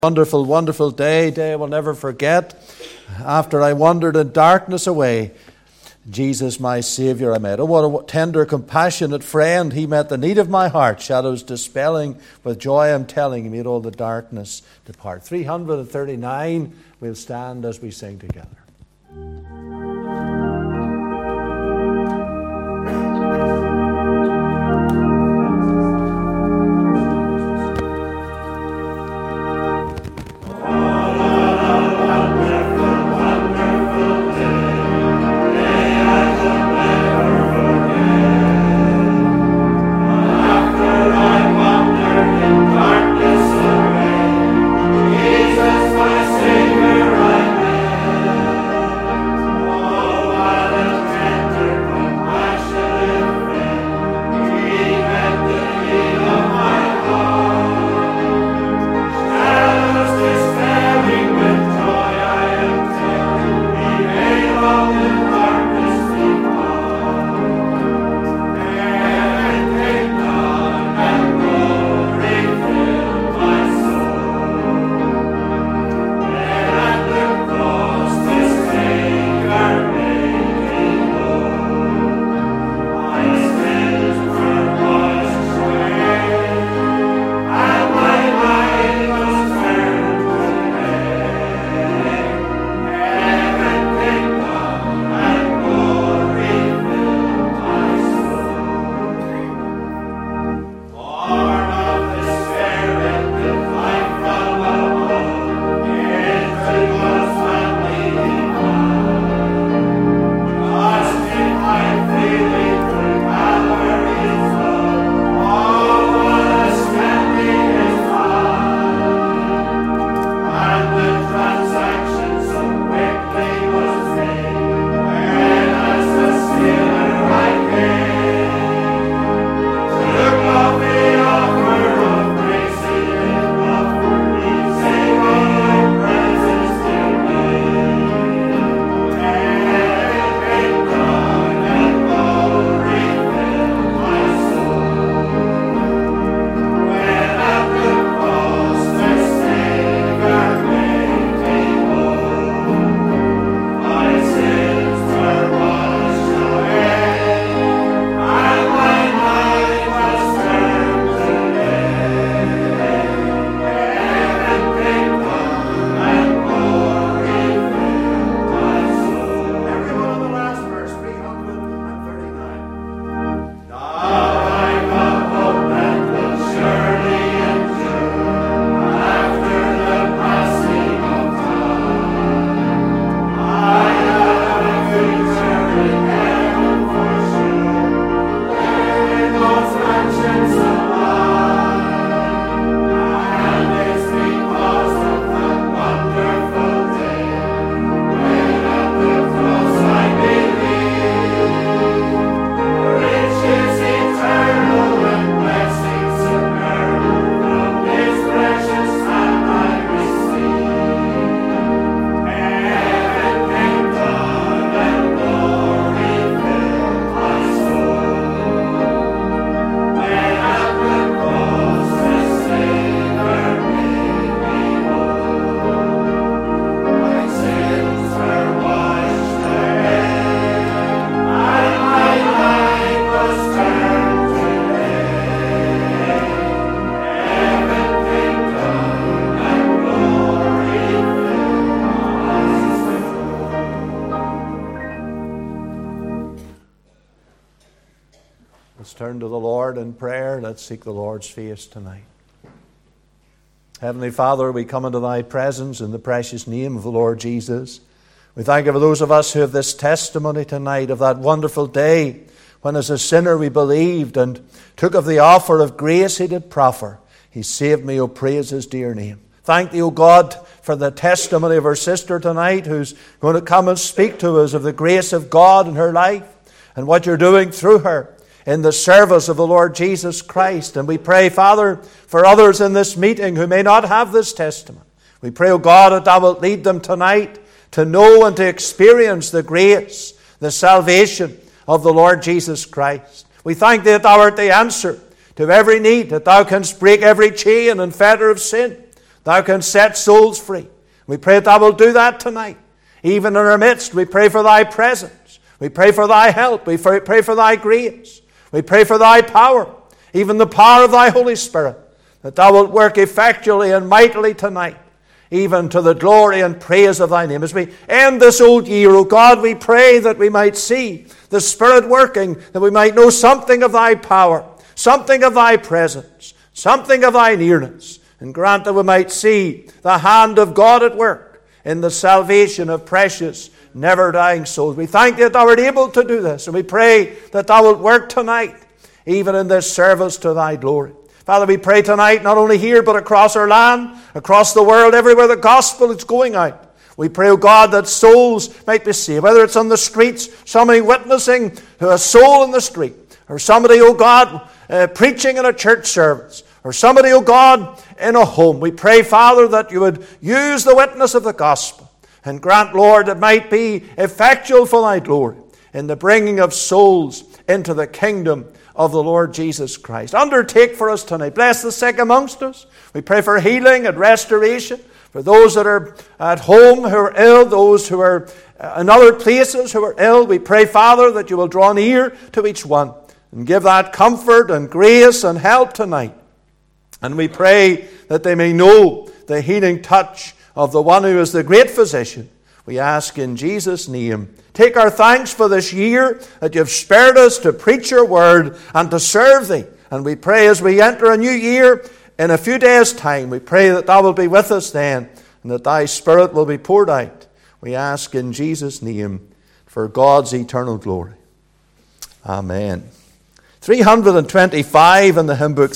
Wonderful, wonderful day I will never forget. After I wandered in darkness away, Jesus, my Saviour, I met. Oh, what a tender, compassionate friend. He met the need of my heart. Shadows dispelling, with joy I'm telling, He made all the darkness depart. 339, we'll stand as we sing together. Let's turn to the Lord in prayer. Let's seek the Lord's face tonight. Heavenly Father, we come into Thy presence in the precious name of the Lord Jesus. We thank You for those of us who have this testimony tonight of that wonderful day when as a sinner we believed and took of the offer of grace He did proffer. He saved me, O praise His dear name. Thank Thee, O God, for the testimony of our sister tonight who's going to come and speak to us of the grace of God in her life and what You're doing through her in the service of the Lord Jesus Christ. And we pray, Father, for others in this meeting who may not have this testimony. We pray, O God, that Thou wilt lead them tonight to know and to experience the grace, the salvation of the Lord Jesus Christ. We thank Thee that Thou art the answer to every need, that Thou canst break every chain and fetter of sin, Thou canst set souls free. We pray that Thou wilt do that tonight. Even in our midst, we pray for Thy presence. We pray for Thy help. We pray for Thy grace. We pray for Thy power, even the power of Thy Holy Spirit, that Thou wilt work effectually and mightily tonight, even to the glory and praise of Thy name. As we end this old year, O God, we pray that we might see the Spirit working, that we might know something of Thy power, something of Thy presence, something of Thy nearness, and grant that we might see the hand of God at work in the salvation of precious, never-dying souls. We thank Thee that Thou art able to do this, and we pray that Thou wilt work tonight, even in this service to Thy glory. Father, we pray tonight, not only here, but across our land, across the world, everywhere the gospel is going out. We pray, O God, that souls might be saved, whether it's on the streets, somebody witnessing to a soul in the street, or somebody, O God, preaching in a church service, or somebody, O God, in a home. We pray, Father, that You would use the witness of the gospel, and grant, Lord, it might be effectual for Thy glory in the bringing of souls into the kingdom of the Lord Jesus Christ. Undertake for us tonight. Bless the sick amongst us. We pray for healing and restoration for those that are at home who are ill, those who are in other places who are ill. We pray, Father, that You will draw near to each one and give that comfort and grace and help tonight. And we pray that they may know the healing touch of the one who is the great physician. We ask in Jesus' name. Take our thanks for this year that You've spared us to preach Your word and to serve Thee. And we pray as we enter a new year in a few days' time, we pray that Thou wilt be with us then and that Thy Spirit will be poured out. We ask in Jesus' name for God's eternal glory. Amen. 325 in the hymn book.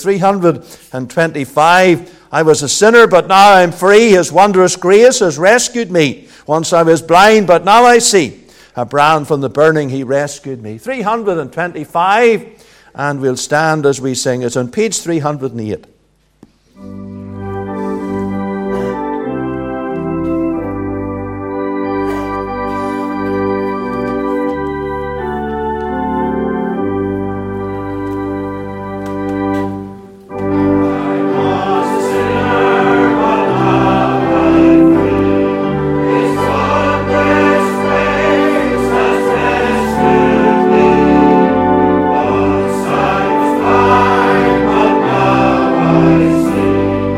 325. I was a sinner, but now I am free. His wondrous grace has rescued me. Once I was blind, but now I see. A brand from the burning He rescued me. 325, and we'll stand as we sing. It's on page 308. See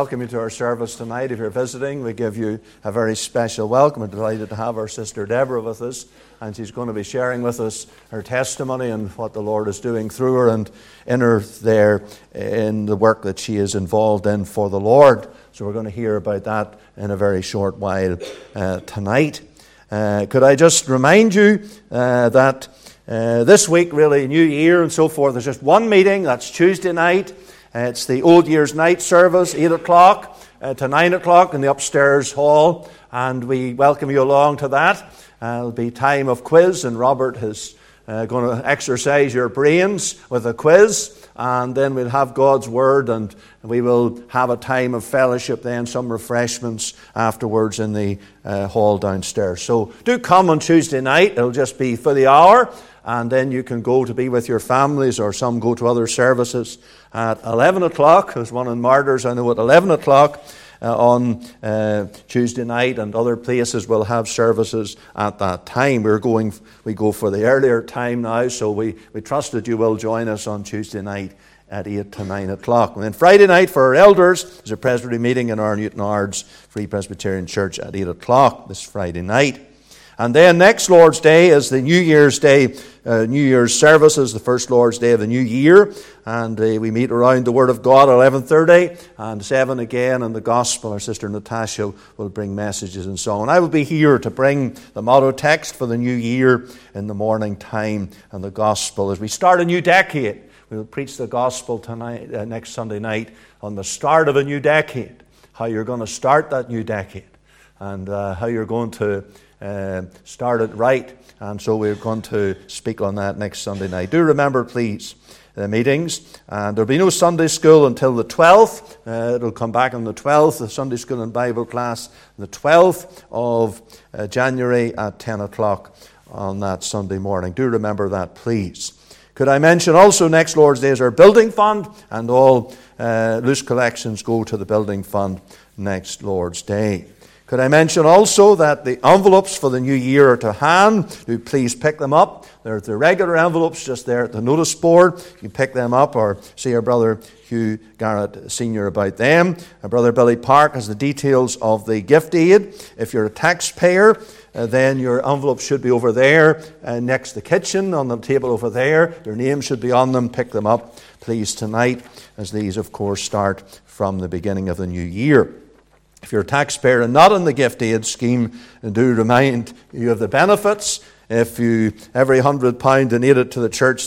welcome you to our service tonight. If you're visiting, we give you a very special welcome. We're delighted to have our sister Deborah with us, and she's going to be sharing with us her testimony and what the Lord is doing through her and in her there in the work that she is involved in for the Lord. So we're going to hear about that in a very short while tonight. Could I just remind you that this week, really, New Year and so forth, there's just one meeting. That's Tuesday night. It's the Old Year's Night service, 8 o'clock to 9 o'clock in the upstairs hall, and we welcome you along to that. It'll be time of quiz, and Robert is going to exercise your brains with a quiz, and then we'll have God's Word, and we will have a time of fellowship then, some refreshments afterwards in the hall downstairs. So do come on Tuesday night. It'll just be for the hour, and then you can go to be with your families, or some go to other services at 11 o'clock. There's one in Martyrs, I know, at 11 o'clock on Tuesday night, and other places will have services at that time. We go for the earlier time now, so we trust that you will join us on Tuesday night at 8 to 9 o'clock. And then Friday night for our elders is a Presbytery meeting in our Newtownards Free Presbyterian Church at 8 o'clock this Friday night. And then next Lord's Day is the New Year's Day, New Year's services, the first Lord's Day of the new year. And we meet around the Word of God at 11:30 and 7 again in the Gospel. Our sister Natasha will bring messages and so on. I will be here to bring the motto text for the new year in the morning time and the Gospel. As we start a new decade, we will preach the Gospel tonight, next Sunday night on the start of a new decade, how you're going to start that new decade, and how you're going to start it right. And so we're going to speak on that next Sunday night. Do remember, please, the meetings. And there'll be no Sunday school until the 12th. It'll come back on the 12th, the Sunday school and Bible class, the 12th of January at 10 o'clock on that Sunday morning. Do remember that, please. Could I mention also next Lord's Day is our building fund, and all loose collections go to the building fund next Lord's Day. Could I mention also that the envelopes for the new year are to hand. Do please pick them up. They're the regular envelopes just there at the notice board. You can pick them up or see our brother Hugh Garrett Sr. about them. Our brother Billy Park has the details of the gift aid. If you're a taxpayer, then your envelope should be over there next to the kitchen on the table over there. Your name should be on them. Pick them up, please, tonight, as these, of course, start from the beginning of the new year. If you're a taxpayer and not in the gift aid scheme, do remind you of the benefits. If you every £100 donated to the church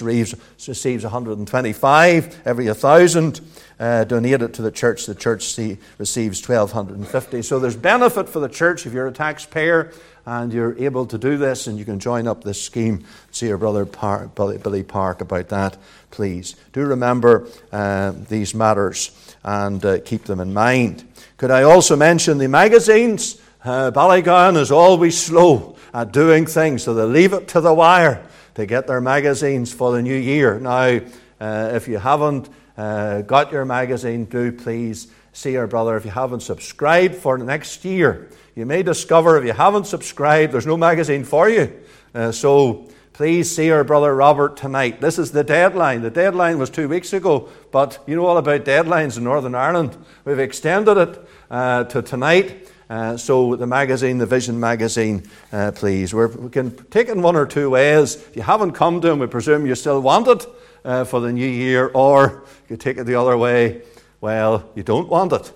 receives 125. Every 1,000 donated to the church receives 1,250. So there's benefit for the church if you're a taxpayer and you're able to do this, and you can join up this scheme. See your brother Billy Park about that, please. Do remember these matters and keep them in mind. Could I also mention the magazines? Ballygowan is always slow at doing things, so they leave it to the wire to get their magazines for the new year. Now, if you haven't got your magazine, do please see our brother. If you haven't subscribed for next year, you may discover if you haven't subscribed, there's no magazine for you. So please see our brother Robert tonight. This is the deadline. The deadline was 2 weeks ago, but you know all about deadlines in Northern Ireland. We've extended it to tonight. So the magazine, the Vision magazine, please. We can take it in one or two ways. If you haven't come to them, we presume you still want it for the new year, or you take it the other way, well, you don't want it.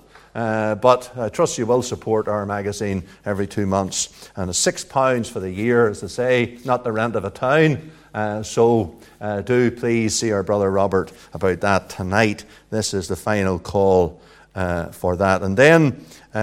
But I trust you will support our magazine every 2 months. And it's £6 for the year, as they say, not the rent of a town. So do please see our brother Robert about that tonight. This is the final call for that. And then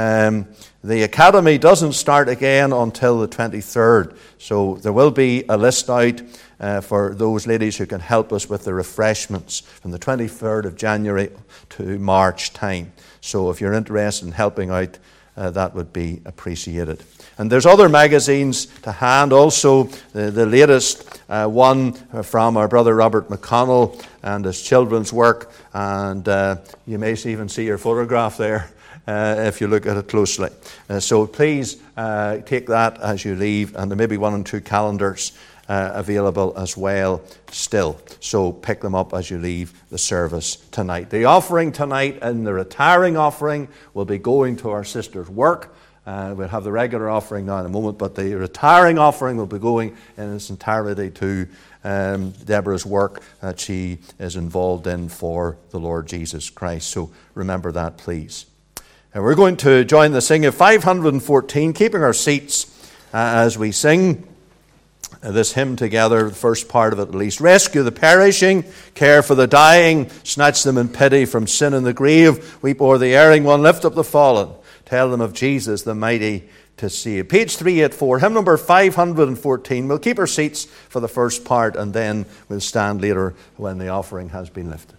the academy doesn't start again until the 23rd. So there will be a list out for those ladies who can help us with the refreshments from the 23rd of January to March time. So if you're interested in helping out, that would be appreciated. And there's other magazines to hand also. The latest one from our brother Robert McConnell and his children's work. And you may even see your photograph there if you look at it closely. So please take that as you leave. And there may be 1 and 2 calendars available as well still. So pick them up as you leave the service tonight. The offering tonight and the retiring offering will be going to our sister's work. We'll have the regular offering now in a moment, but the retiring offering will be going in its entirety to Deborah's work that she is involved in for the Lord Jesus Christ. So remember that, please. And we're going to join the singing of 514, keeping our seats as we sing this hymn together, the first part of it at least. Rescue the perishing, care for the dying, snatch them in pity from sin and the grave, weep o'er the erring one, lift up the fallen, tell them of Jesus the mighty to save. Page 384, hymn number 514. We'll keep our seats for the first part and then we'll stand later when the offering has been lifted.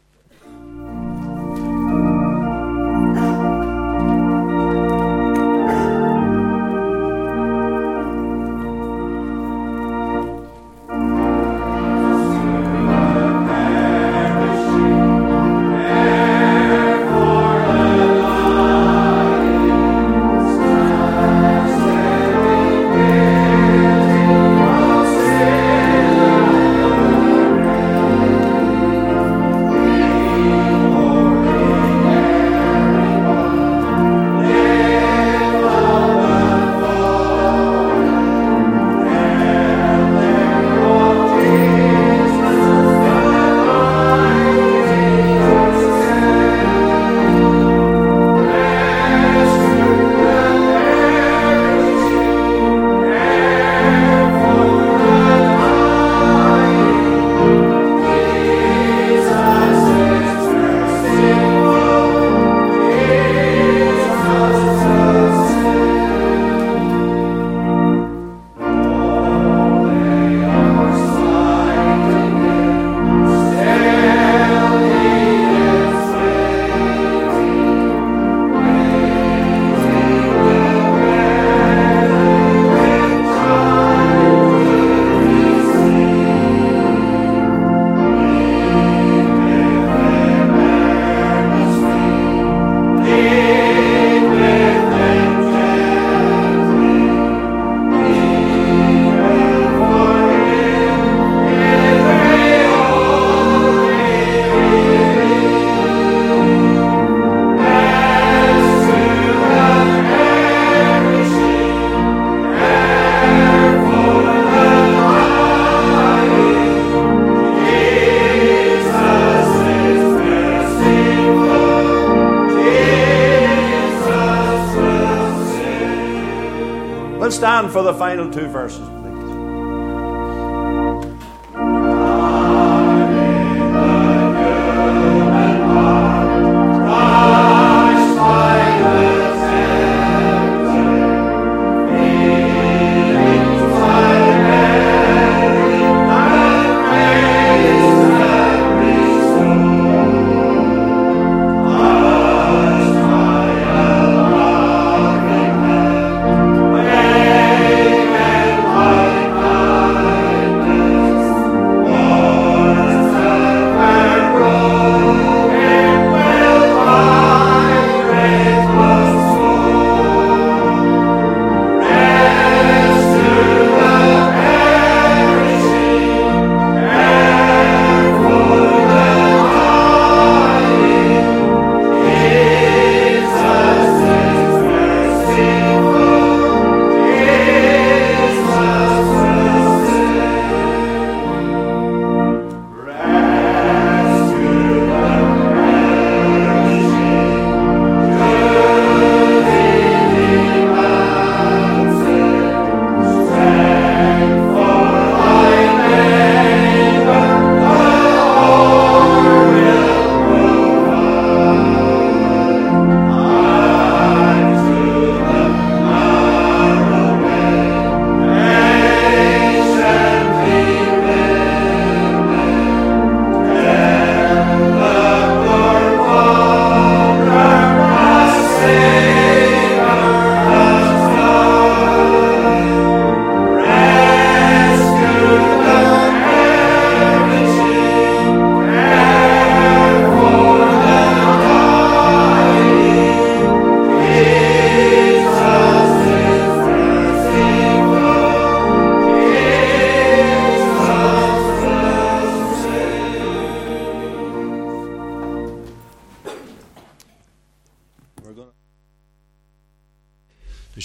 Stand for the final two verses, please. Amen.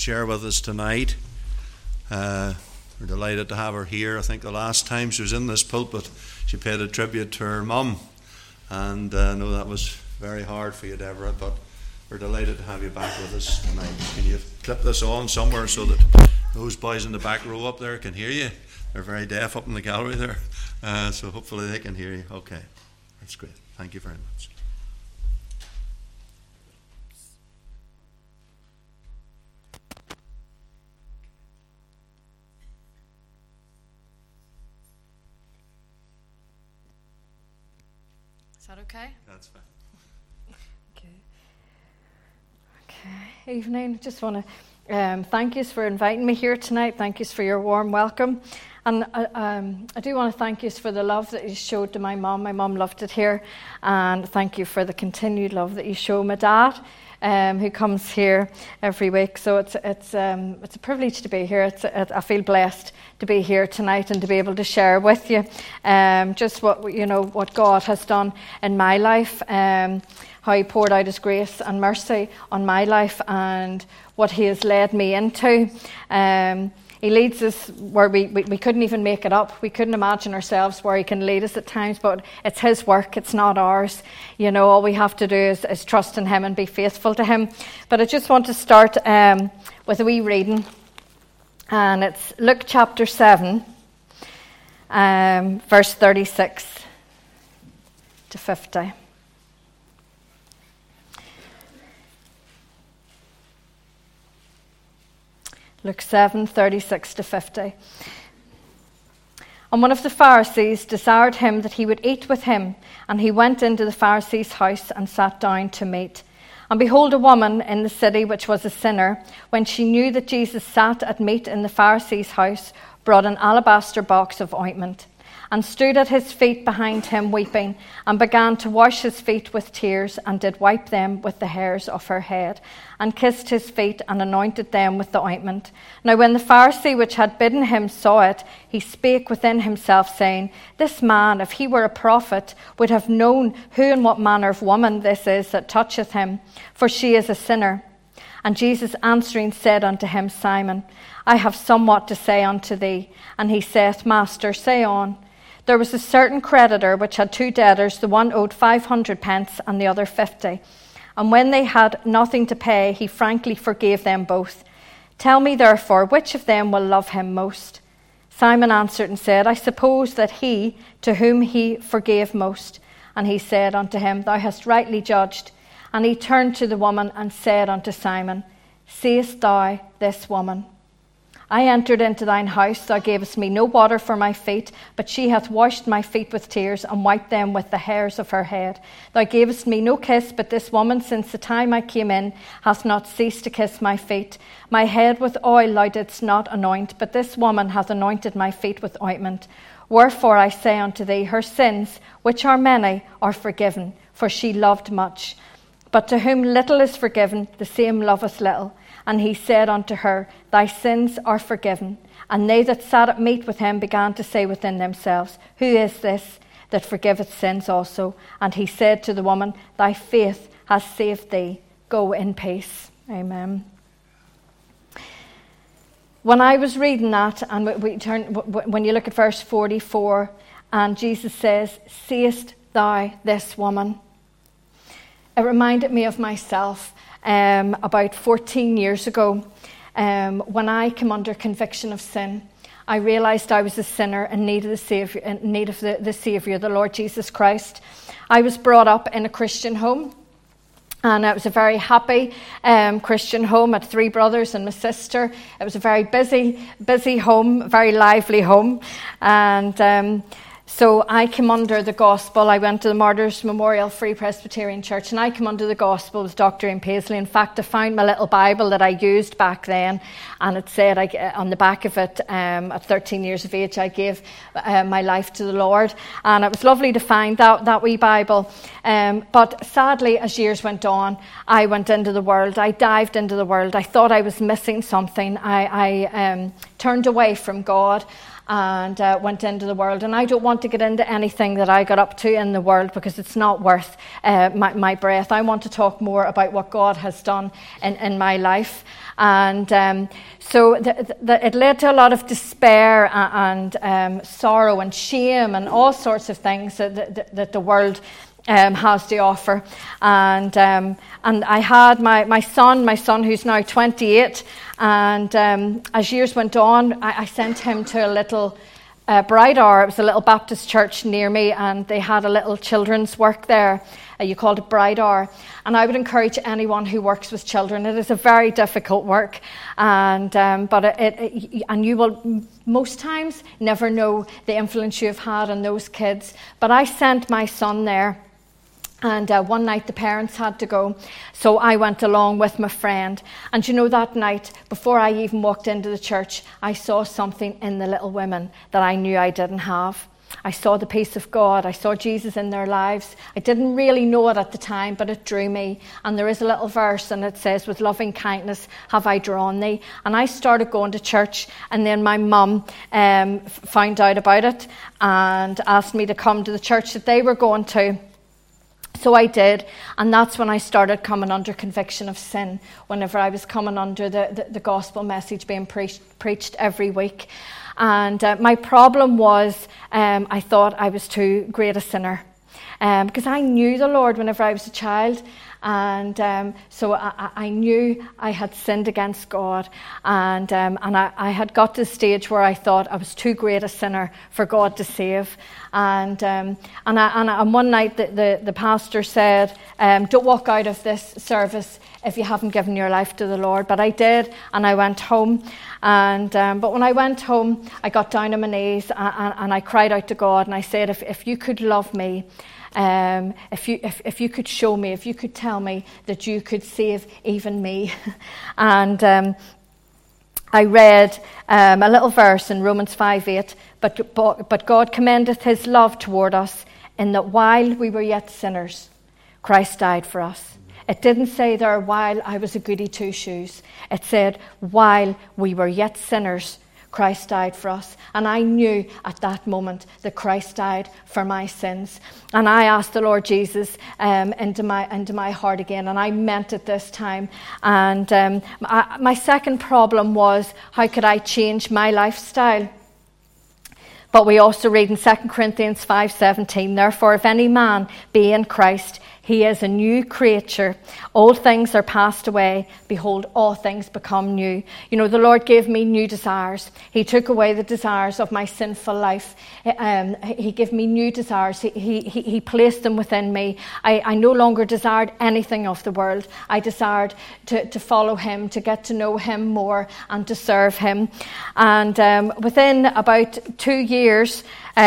share with us tonight. We're delighted to have her here. I think the last time she was in this pulpit, she paid a tribute to her mum. And I know that was very hard for you, Deborah, but we're delighted to have you back with us tonight. Can you clip this on somewhere so that those boys in the back row up there can hear you? They're very deaf up in the gallery there, so hopefully they can hear you. Okay, that's great. Thank you very much. Is that okay? That's fine. Okay. Evening. Just want to thank you for inviting me here tonight. Thank you for your warm welcome. And I do want to thank you for the love that you showed to my mum. My mum loved it here. And thank you for the continued love that you show my dad, who comes here every week. So it's a privilege to be here. I feel blessed to be here tonight and to be able to share with you just what God has done in my life, how He poured out His grace and mercy on my life, and what He has led me into. He leads us where we couldn't even make it up. We couldn't imagine ourselves where He can lead us at times, but it's His work, it's not ours. All we have to do is trust in Him and be faithful to Him. But I just want to start with a wee reading, and it's Luke chapter 7, verse 36 to 50. Luke 7, 36 to 50. And one of the Pharisees desired him that he would eat with him, and he went into the Pharisee's house and sat down to meat. And behold, a woman in the city, which was a sinner, when she knew that Jesus sat at meat in the Pharisee's house, brought an alabaster box of ointment, and stood at his feet behind him weeping, and began to wash his feet with tears, and did wipe them with the hairs of her head, and kissed his feet, and anointed them with the ointment. Now when the Pharisee which had bidden him saw it, he spake within himself, saying, This man, if he were a prophet, would have known who and what manner of woman this is that toucheth him, for she is a sinner. And Jesus answering said unto him, Simon, I have somewhat to say unto thee. And he saith, Master, say on. There was a certain creditor which had two debtors, the one owed 500 pence and the other 50. And when they had nothing to pay, he frankly forgave them both. Tell me therefore, which of them will love him most? Simon answered and said, I suppose that he to whom he forgave most. And he said unto him, Thou hast rightly judged. And he turned to the woman and said unto Simon, Seest thou this woman? I entered into thine house, thou gavest me no water for my feet, but she hath washed my feet with tears, and wiped them with the hairs of her head. Thou gavest me no kiss, but this woman, since the time I came in, hath not ceased to kiss my feet. My head with oil thou didst not anoint, but this woman hath anointed my feet with ointment. Wherefore I say unto thee, her sins, which are many, are forgiven, for she loved much. But to whom little is forgiven, the same loveth little. And he said unto her, Thy sins are forgiven. And they that sat at meat with him began to say within themselves, Who is this that forgiveth sins also? And he said to the woman, Thy faith has saved thee. Go in peace. Amen. When I was reading that, and when you look at verse 44, and Jesus says, Seest thou this woman? It reminded me of myself about 14 years ago when I came under conviction of sin. I realised I was a sinner in need of the Saviour, the Saviour, the Lord Jesus Christ. I was brought up in a Christian home, and it was a very happy Christian home. I had 3 brothers and my sister. It was a very busy home, very lively home, and so I came under the gospel. I went to the Martyrs Memorial Free Presbyterian Church, and I came under the gospel with Dr. Ian Paisley. In fact, I found my little Bible that I used back then, and it said on the back of it, at 13 years of age, I gave my life to the Lord. And it was lovely to find that wee Bible. But sadly, as years went on, I went into the world. I dived into the world. I thought I was missing something. I turned away from God. and went into the world. And I don't want to get into anything that I got up to in the world because it's not worth my breath. I want to talk more about what God has done in my life. And so it led to a lot of despair and sorrow and shame and all sorts of things that the world has to offer. And I had my son who's now 28, and as years went on, I sent him to a little Bright Hour. It was a little Baptist church near me, and they had a little children's work there. You called it Bright Hour. And I would encourage anyone who works with children. It is a very difficult work, and and you will most times never know the influence you have had on those kids. But I sent my son there. And one night the parents had to go, so I went along with my friend. And you know, that night, before I even walked into the church, I saw something in the little women that I knew I didn't have. I saw the peace of God. I saw Jesus in their lives. I didn't really know it at the time, but it drew me. And there is a little verse, and it says, "With loving kindness have I drawn thee." And I started going to church, and then my mum found out about it and asked me to come to the church that they were going to. So I did, and that's when I started coming under conviction of sin, whenever I was coming under the gospel message being preached every week. And my problem was I thought I was too great a sinner, because I knew the Lord whenever I was a child. And so I knew I had sinned against God, and I had got to the stage where I thought I was too great a sinner for God to save. And one night the pastor said, "Don't walk out of this service if you haven't given your life to the Lord." But I did, and I went home. But when I went home, I got down on my knees and I cried out to God, and I said, "If you could love me, if you could show me, if you could tell me that you could save even me." And I read a little verse in Romans 5:8, but God commendeth his love toward us, in that while we were yet sinners, Christ died for us. It didn't say there while I was a goody two-shoes. It said while we were yet sinners, Christ died for us. And I knew at that moment that Christ died for my sins. And I asked the Lord Jesus into my heart again, and I meant it this time. And my second problem was, how could I change my lifestyle? But we also read in 2 Corinthians 5:17, "Therefore, if any man be in Christ, he is a new creature. Old things are passed away. Behold, all things become new." You know, the Lord gave me new desires. He took away the desires of my sinful life. He gave me new desires. He placed them within me. I no longer desired anything of the world. I desired to follow him, to get to know him more, and to serve him. And within about 2 years,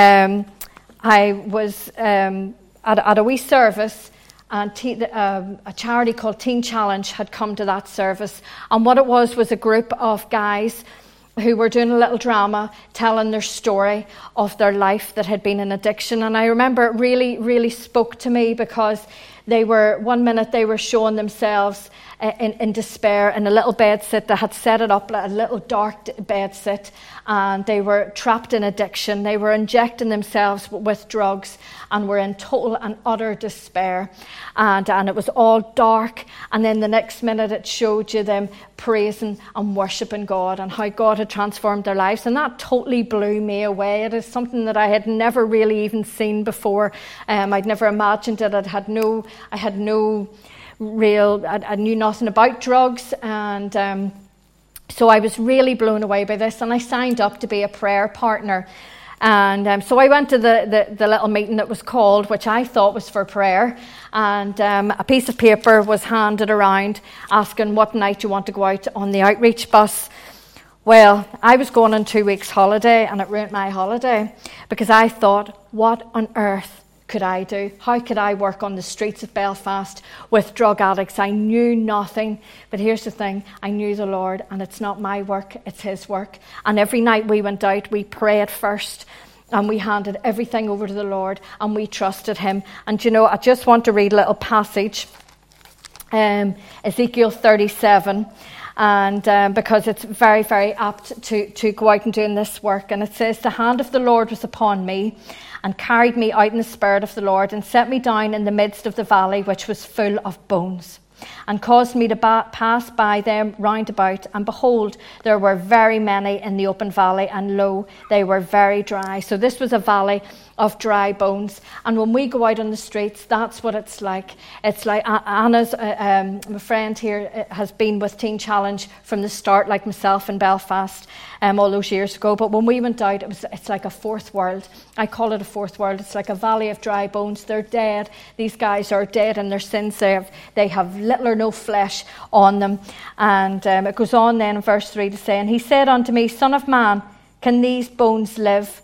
I was at a wee service, and a charity called Teen Challenge had come to that service. And what it was a group of guys who were doing a little drama, telling their story of their life that had been an addiction. And I remember it really, really spoke to me, because one minute they were showing themselves in despair in a little bed sit. They had set it up like a little dark bed sit, and they were trapped in addiction. They were injecting themselves with drugs and were in total and utter despair. And it was all dark. And then the next minute it showed you them praising and worshipping God, and how God had transformed their lives. And that totally blew me away. It is something that I had never really even seen before. I'd never imagined it. I knew nothing about drugs, and so I was really blown away by this, and I signed up to be a prayer partner. And so I went to the little meeting that was called, which I thought was for prayer, and a piece of paper was handed around asking what night you want to go out on the outreach bus. Well, I was going on 2 weeks holiday, and it ruined my holiday, because I thought, what on earth could I do? How could I work on the streets of Belfast with drug addicts? I knew nothing. But here's the thing, I knew the Lord, and it's not my work, it's his work. And every night we went out, we prayed first, and we handed everything over to the Lord, and we trusted him. And you know, I just want to read a little passage, Ezekiel 37. and because it's very, very apt to go out and doing this work. And it says, "The hand of the Lord was upon me, and carried me out in the spirit of the Lord, and set me down in the midst of the valley, which was full of bones, and caused me to pass by them round about. And behold, there were very many in the open valley, and lo, they were very dry." So this was a valley of dry bones. And when we go out on the streets, that's what it's like. It's like Anna's, my friend here, has been with Teen Challenge from the start, like myself in Belfast all those years ago. But when we went out, it's like a fourth world. I call it a fourth world. It's like a valley of dry bones. They're dead. These guys are dead in their sins. They have little or no flesh on them. And it goes on then in verse 3 to say, "And he said unto me, Son of man, can these bones live?"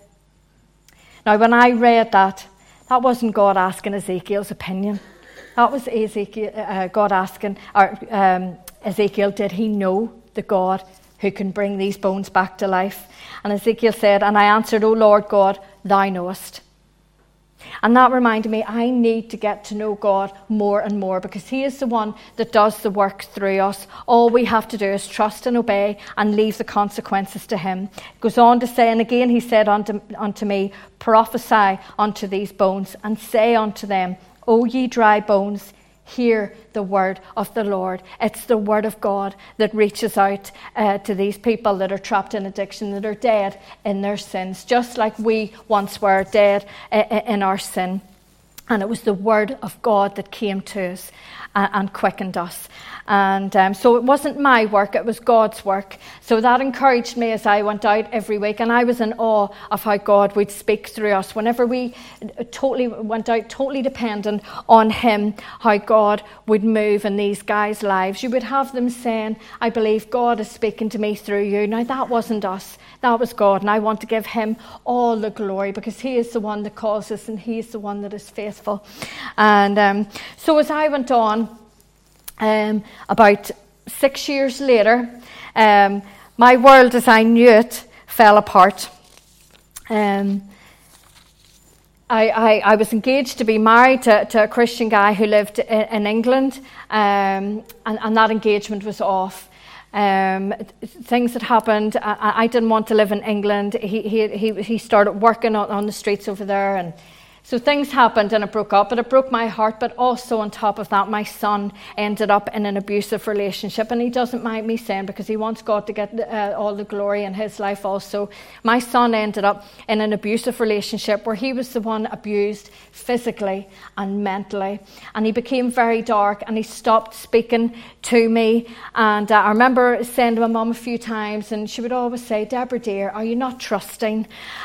Now, when I read that wasn't God asking Ezekiel's opinion. That was God asking Ezekiel, did he know the God who can bring these bones back to life? And Ezekiel said, "And I answered, O Lord God, thou knowest." And that reminded me, I need to get to know God more and more, because he is the one that does the work through us. All we have to do is trust and obey and leave the consequences to him. It goes on to say, "And again he said unto me, Prophesy unto these bones, and say unto them, O ye dry bones, hear the word of the Lord." It's the word of God that reaches out to these people that are trapped in addiction, that are dead in their sins, just like we once were dead in our sin. And it was the word of God that came to us and quickened us. And so it wasn't my work, it was God's work. So that encouraged me as I went out every week. And I was in awe of how God would speak through us. Whenever we totally went out, totally dependent on him, how God would move in these guys' lives. You would have them saying, "I believe God is speaking to me through you." Now, that wasn't us. That was God. And I want to give him all the glory, because he is the one that calls us, and he is the one that is faithful. And so as I went on, about 6 years later, my world as I knew it fell apart. I was engaged to be married to a Christian guy who lived in England, and that engagement was off. Things had happened. I didn't want to live in England. He started working on the streets over there, and so things happened and it broke up, but it broke my heart. But also on top of that, my son ended up in an abusive relationship, and he doesn't mind me saying, because he wants God to get all the glory in his life also. My son ended up in an abusive relationship where he was the one abused physically and mentally, and he became very dark, and he stopped speaking to me. And I remember saying to my mum a few times, and she would always say, "Deborah dear, are you not trusting?"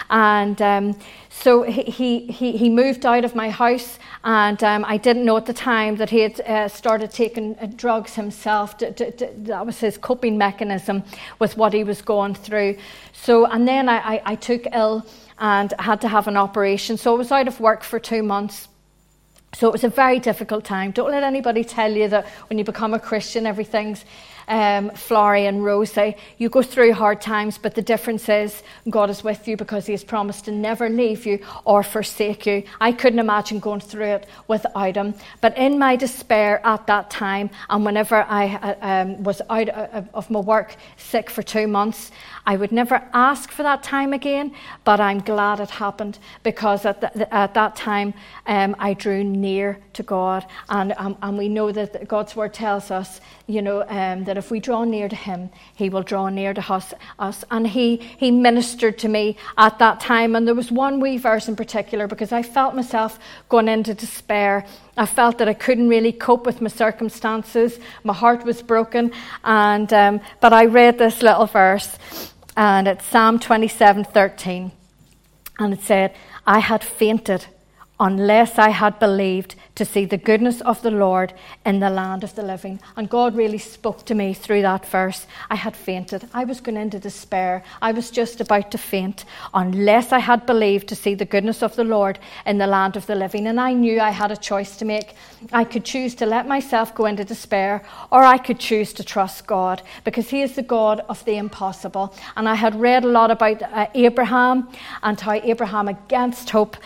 And so he moved out of my house, and I didn't know at the time that he had started taking drugs himself. That was his coping mechanism with what he was going through. So, and then I took ill and had to have an operation. So I was out of work for 2 months. So it was a very difficult time. Don't let anybody tell you that when you become a Christian, everything's flowery and rosy. You go through hard times, but the difference is God is with you, because he has promised to never leave you or forsake you. I couldn't imagine going through it without him. But in my despair at that time, and whenever I was out of my work sick for 2 months, I would never ask for that time again, but I'm glad it happened, because at that time I drew near to God. And we know that God's word tells us, that if we draw near to him, he will draw near to us. And he ministered to me at that time. And there was one wee verse in particular, because I felt myself going into despair. I felt that I couldn't really cope with my circumstances. My heart was broken. And but I read this little verse, and it's Psalm 27:13. And it said, "I had fainted unless I had believed to see the goodness of the Lord in the land of the living." And God really spoke to me through that verse. I had fainted. I was going into despair. I was just about to faint, unless I had believed to see the goodness of the Lord in the land of the living. And I knew I had a choice to make. I could choose to let myself go into despair, or I could choose to trust God, because he is the God of the impossible. And I had read a lot about Abraham, and how Abraham, against hope,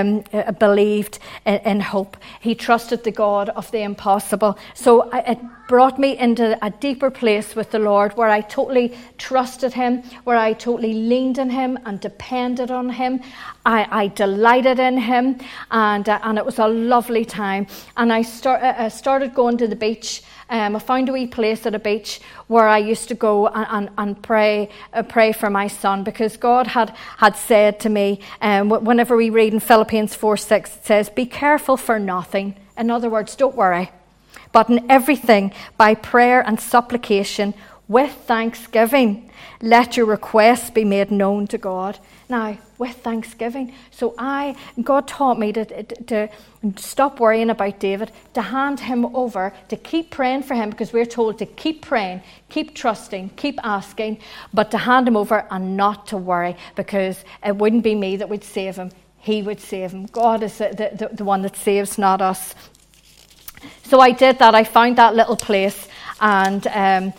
believed in hope. He trusted the God of the impossible. So it brought me into a deeper place with the Lord where I totally trusted him, where I totally leaned on him and depended on him. I delighted in him, and it was a lovely time. And I started going to the beach. I found a wee place at a beach where I used to go and pray for my son, because God had said to me, whenever we read in Philippians 4:6, it says, "Be careful for nothing." In other words, don't worry. "But in everything, by prayer and supplication, with thanksgiving, let your requests be made known to God." Now, with thanksgiving. So God taught me to stop worrying about David, to hand him over, to keep praying for him, because we're told to keep praying, keep trusting, keep asking, but to hand him over and not to worry, because it wouldn't be me that would save him. He would save him. God is the one that saves, not us. So I did that. I found that little place, and it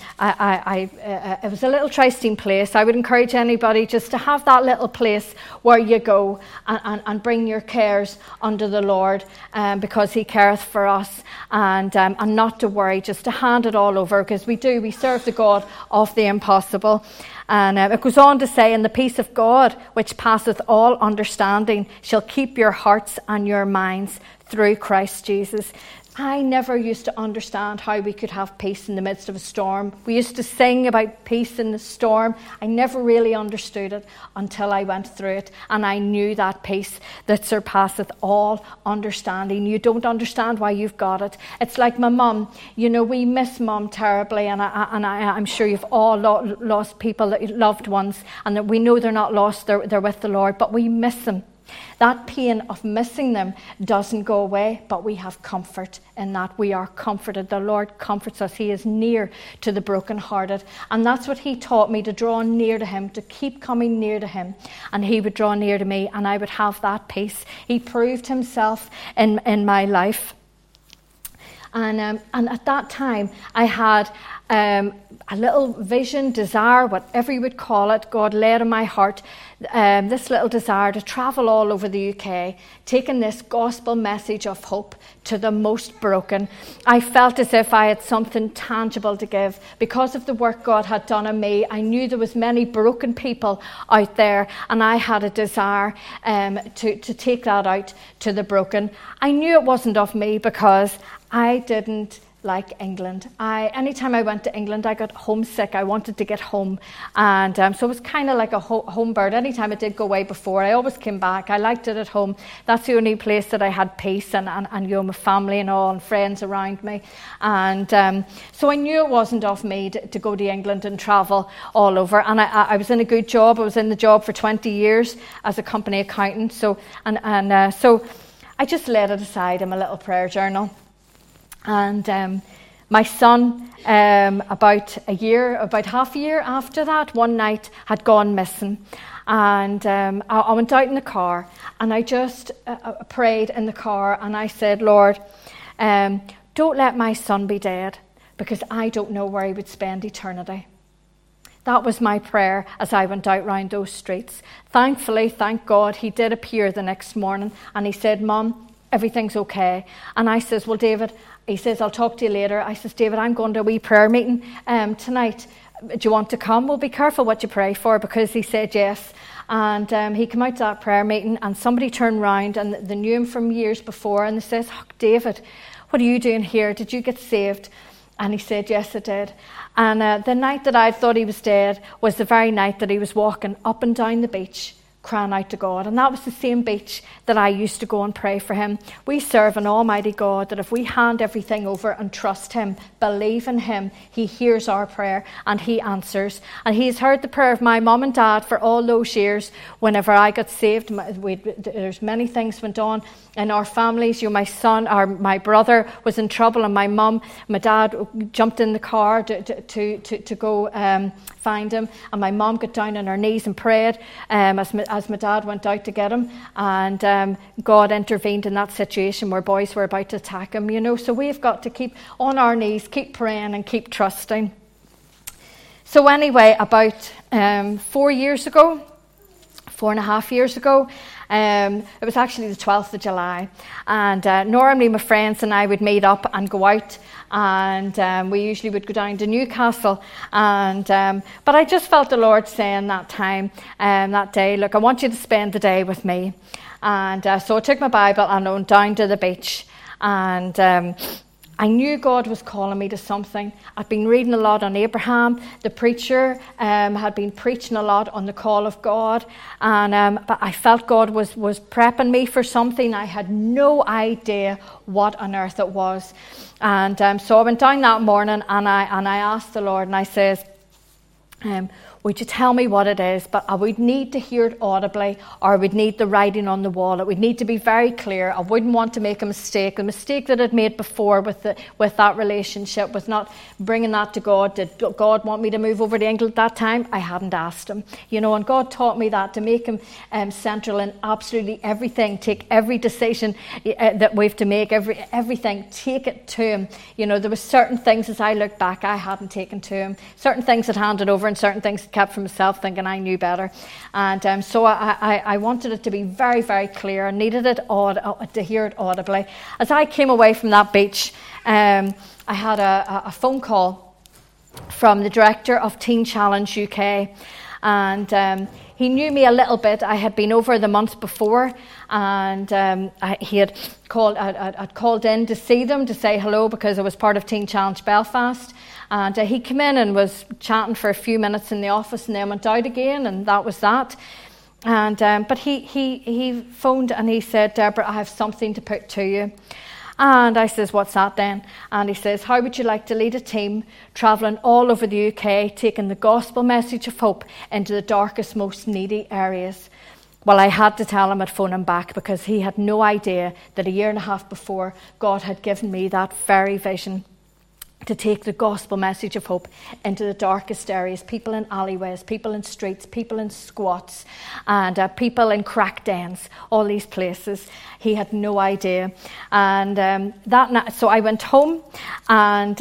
was a little trysting place. I would encourage anybody just to have that little place where you go and bring your cares unto the Lord, because he careth for us, and not to worry, just to hand it all over, because we serve the God of the impossible. And it goes on to say, "And the peace of God, which passeth all understanding, shall keep your hearts and your minds through Christ Jesus." I never used to understand how we could have peace in the midst of a storm. We used to sing about peace in the storm. I never really understood it until I went through it, and I knew that peace that surpasseth all understanding. You don't understand why you've got it. It's like my mum. You know, we miss mum terribly, and I'm sure you've all lost people, loved ones, and that we know they're not lost, they're with the Lord, but we miss them. That pain of missing them doesn't go away, but we have comfort in that. We are comforted. The Lord comforts us. He is near to the brokenhearted. And that's what he taught me, to draw near to him, to keep coming near to him. And he would draw near to me, and I would have that peace. He proved himself in my life. And at that time, I had a little vision, desire, whatever you would call it. God laid in my heart this little desire to travel all over the UK, taking this gospel message of hope to the most broken. I felt as if I had something tangible to give. Because of the work God had done in me, I knew there was many broken people out there, and I had a desire to take that out to the broken. I knew it wasn't of me, because I didn't like England. Anytime I went to England, I got homesick. I wanted to get home. And so it was kind of like a home bird. Anytime I did go away before, I always came back. I liked it at home. That's the only place that I had peace and you know, my family and all, and friends around me. And so I knew it wasn't of me to go to England and travel all over. And I was in a good job. I was in the job for 20 years as a company accountant. So I just laid it aside in my little prayer journal. And my son, about half a year after that, one night had gone missing. And I went out in the car, and I just prayed in the car, and I said, "Lord, don't let my son be dead, because I don't know where he would spend eternity." That was my prayer as I went out round those streets. Thankfully, thank God, he did appear the next morning, and he said, "Mum, everything's okay." And I says, "Well, David," he says, "I'll talk to you later." I says, "David, I'm going to a wee prayer meeting tonight. Do you want to come?" "Well, be careful what you pray for," because he said yes. And he came out to that prayer meeting, and somebody turned round, and they knew him from years before, and they says, "Oh, David, what are you doing here? Did you get saved?" And he said, "Yes, I did." And the night that I thought he was dead was the very night that he was walking up and down the beach, crying out to God. And that was the same beach that I used to go and pray for him. We serve an almighty God that if we hand everything over and trust him, believe in him, he hears our prayer and he answers. And he's heard the prayer of my mum and dad for all those years. Whenever I got saved, there's many things went on in our families. You know, my son, or my brother was in trouble, and my dad jumped in the car to go find him, and my mum got down on her knees and prayed as my dad went out to get him, and God intervened in that situation where boys were about to attack him, you know. So we've got to keep on our knees, keep praying and keep trusting. So anyway, about 4.5 years ago, It was actually the 12th of July. And normally my friends and I would meet up and go out, and we usually would go down to Newcastle. And but I just felt the Lord saying that time, that day, look, I want you to spend the day with me. And so I took my Bible and went down to the beach. And I knew God was calling me to something. I'd been reading a lot on Abraham. The preacher had been preaching a lot on the call of God. And but I felt God was prepping me for something. I had no idea what on earth it was. And so I went down that morning and I asked the Lord, and I says, would you tell me what it is? But I would need to hear it audibly, or I would need the writing on the wall. It would need to be very clear. I wouldn't want to make a mistake. The mistake that I'd made before with that relationship, with not bringing that to God. Did God want me to move over to England at that time? I hadn't asked him. And God taught me that, to make him central in absolutely everything. Take every decision that we have to make, everything, take it to him. There were certain things, as I look back, I hadn't taken to him. Certain things I'd handed over, and certain things kept for myself, thinking I knew better. And so I wanted it to be very, very clear. I needed it to hear it audibly. As I came away from that beach, I had a phone call from the director of Teen Challenge UK, and he knew me a little bit. I had been over the month before, and he had called in to see them, to say hello, because I was part of Teen Challenge Belfast. And he came in and was chatting for a few minutes in the office, and then went out again, and that was that. And but he phoned and he said, Deborah, I have something to put to you. And I says, what's that then? And he says, how would you like to lead a team travelling all over the UK, taking the gospel message of hope into the darkest, most needy areas? Well, I had to tell him I'd phone him back, because he had no idea that a year and a half before, God had given me that very vision, to take the gospel message of hope into the darkest areas, people in alleyways, people in streets, people in squats, and people in crack dens, all these places. He had no idea. And that night, so I went home, and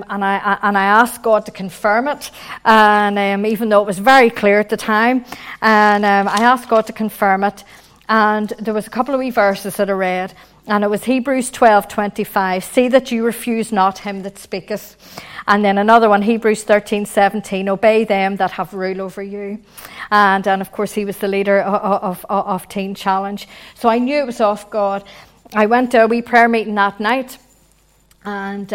I asked God to confirm it, and even though it was very clear at the time, and I asked God to confirm it, and there was a couple of wee verses that I read. And it was Hebrews 12:25. See that you refuse not him that speaketh. And then another one, Hebrews 13:17. Obey them that have rule over you. And of course, he was the leader of Teen Challenge. So I knew it was off God. I went to a wee prayer meeting that night. And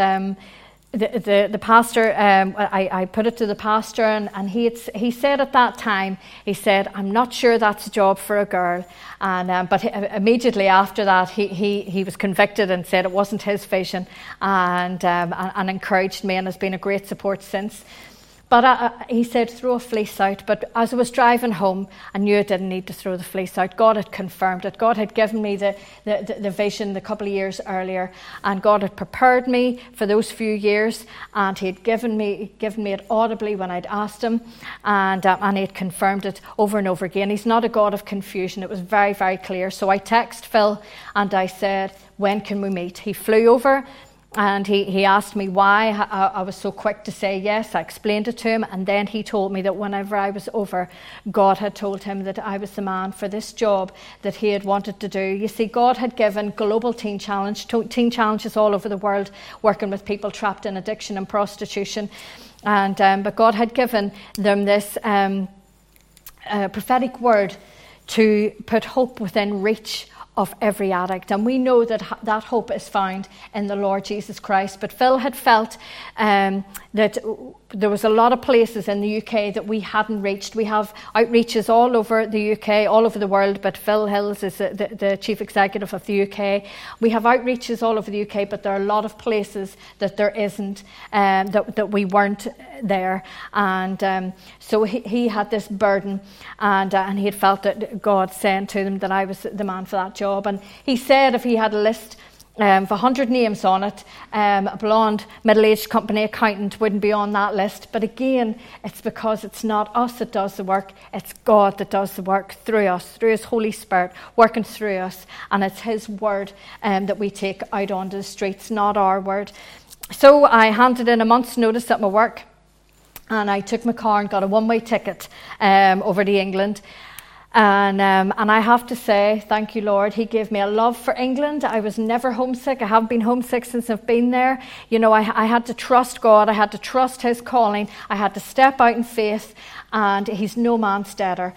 the pastor, I put it to the pastor, and he said at that time, he said, I'm not sure that's a job for a girl. And but immediately after that, he was convicted and said it wasn't his vision, and encouraged me, and has been a great support since. But he said, throw a fleece out. But as I was driving home, I knew I didn't need to throw the fleece out. God had confirmed it. God had given me the vision a couple of years earlier. And God had prepared me for those few years. And he had given me it audibly when I'd asked him. And he had confirmed it over and over again. He's not a God of confusion. It was very, very clear. So I texted Phil and I said, when can we meet? He flew over. And he asked me why I was so quick to say yes. I explained it to him, and then he told me that whenever I was over, God had told him that I was the man for this job that he had wanted to do. You see, God had given Global Teen Challenge, teen challenges all over the world, working with people trapped in addiction and prostitution. And but God had given them this prophetic word to put hope within reach of every addict. And we know that that hope is found in the Lord Jesus Christ. But Phil had felt that there was a lot of places in the UK that we hadn't reached. We have outreaches all over the UK, all over the world, but Phil Hills is the chief executive of the UK. We have outreaches all over the UK, but there are a lot of places that there isn't, that we weren't there. And so he had this burden, and he had felt that God said to them that I was the man for that job. And he said if he had a list of 100 names on it, a blonde, middle-aged company accountant wouldn't be on that list. But again, it's because it's not us that does the work, it's God that does the work through us, through his Holy Spirit, working through us. And it's his word that we take out onto the streets, not our word. So I handed in a month's notice at my work, and I took my car and got a one-way ticket over to England. And I have to say, thank you, Lord. He gave me a love for England. I was never homesick. I haven't been homesick since I've been there. You know, I had to trust God. I had to trust His calling. I had to step out in faith, and He's no man's debtor.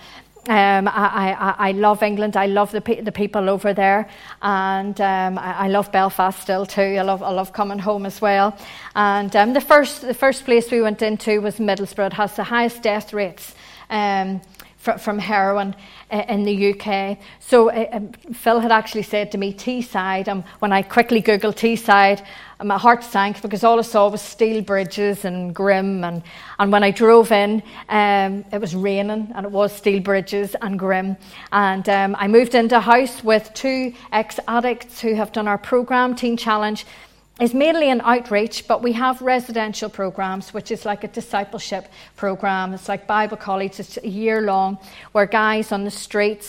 I love England. I love the people over there, and I love Belfast still too. I love coming home as well. And the first place we went into was Middlesbrough. It has the highest death rates from heroin in the UK. So Phil had actually said to me, Teesside, when I quickly Googled Teesside, my heart sank because all I saw was steel bridges and grim. And when I drove in, it was raining and it was steel bridges and grim. And I moved into a house with 2 ex-addicts who have done our programme, Teen Challenge. Is mainly an outreach, but we have residential programs, which is like a discipleship program. It's like Bible college. It's a year long, where guys on the streets,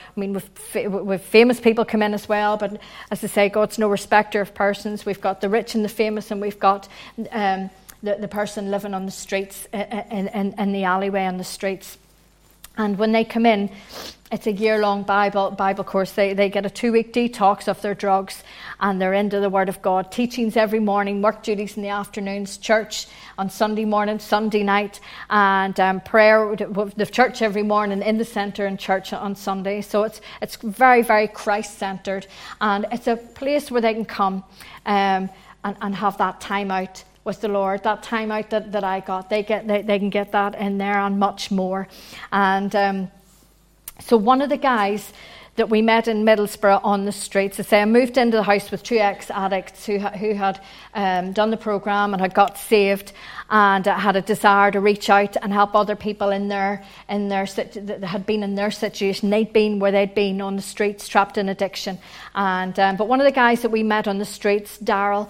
with famous people come in as well. But as I say, God's no respecter of persons. We've got the rich and the famous, and we've got the person living on the streets, in the alleyway on the streets. And when they come in, it's a year-long Bible course. They get a 2-week detox of their drugs, and they're into the Word of God. Teachings every morning, work duties in the afternoons, church on Sunday morning, Sunday night, and prayer. The church every morning in the centre, and church on Sunday. So it's very, very Christ-centred, and it's a place where they can come and have that time out with the Lord, that time out that I got. They can get that in there and much more. And so one of the guys that we met in Middlesbrough on the streets, I moved into the house with 2 ex-addicts who had done the programme and had got saved, and had a desire to reach out and help other people that had been in their situation. They'd been where they'd been, on the streets, trapped in addiction. And but one of the guys that we met on the streets, Daryl,